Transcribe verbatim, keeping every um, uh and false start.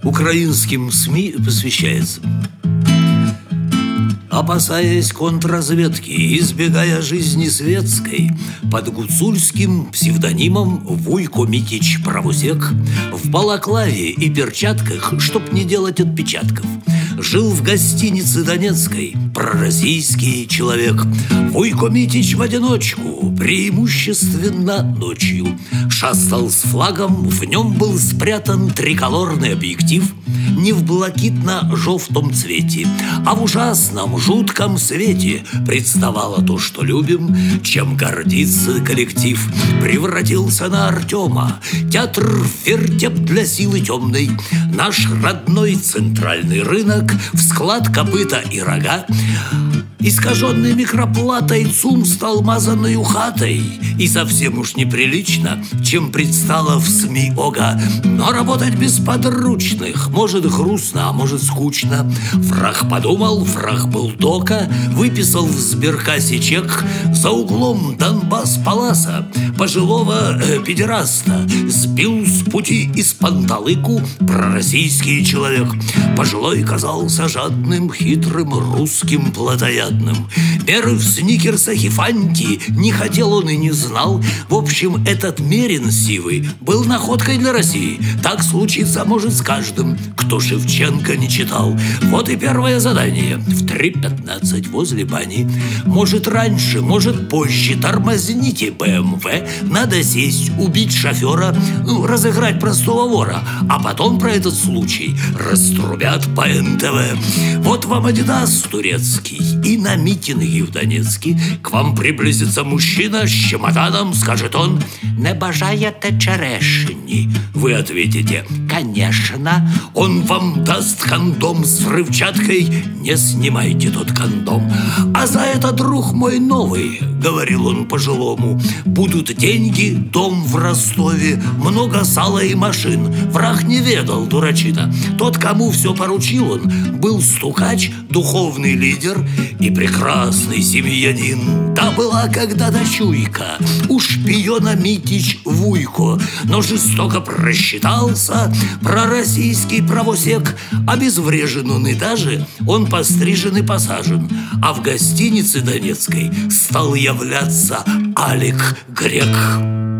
украинским СМИ посвящается. Опасаясь контрразведки, избегая жизни светской, под гуцульским псевдонимом Вуйко Митич Правосек в балаклаве и перчатках, чтоб не делать отпечатков, жил в гостинице донецкой пророссийский человек. Вуйко Митич в одиночку, преимущественно ночью, шастал с флагом, в нем был спрятан триколорный объектив, не в блакитно-жовтом цвете, а в ужасном, жутком свете представало то, что любим, чем гордится коллектив. Превратился на Артема театр в вертеп для силы темной, наш родной центральный рынок в склад копыта и рога. Искаженный микроплатой ЦУМ стал мазанной хатой, и совсем уж неприлично, чем предстало в СМИ ога. Но работать без подручных может грустно, а может скучно. Враг подумал, враг был дока, выписал в сберкассе чек за углом Донбасс-Паласа пожилого э, педераста. Сбил с пути из панталыку пророссийский человек. Пожилой казался жадным, хитрым, русским плотоядным. Меры в сникерсах и фанти не хотел он и не знал. В общем, этот Мерин сивый был находкой для России. Так случится может с каждым, кто Шевченко не читал. Вот и первое задание. В три пятнадцать возле бани. Может раньше, может позже. Тормозните БМВ. Надо сесть, убить шофера, ну, разыграть простого вора. А потом про этот случай раструбят по эн тэ вэ. Вот вам Адидас турецкий. И на митинге в Донецке к вам приблизится мужчина с чемоданом, скажет он: «Не бажаете черешни?» Вы ответите: «Конечно». Он вам даст кондом с взрывчаткой. Не снимайте тот кондом. «А за это, друг мой новый, — говорил он пожилому, — будут деньги, дом в Ростове, много сала и машин». Враг не ведал, дурачина. Тот, кому все поручил он, был стукач, духовный лидер и прекрасный семьянин. Да была когда-то чуйка у шпиона Митич Вуйко, но жестоко просчитался пророссийский правосек. Обезврежен он и даже он пострижен и посажен. А в гостинице донецкой стал являться Алек Грек.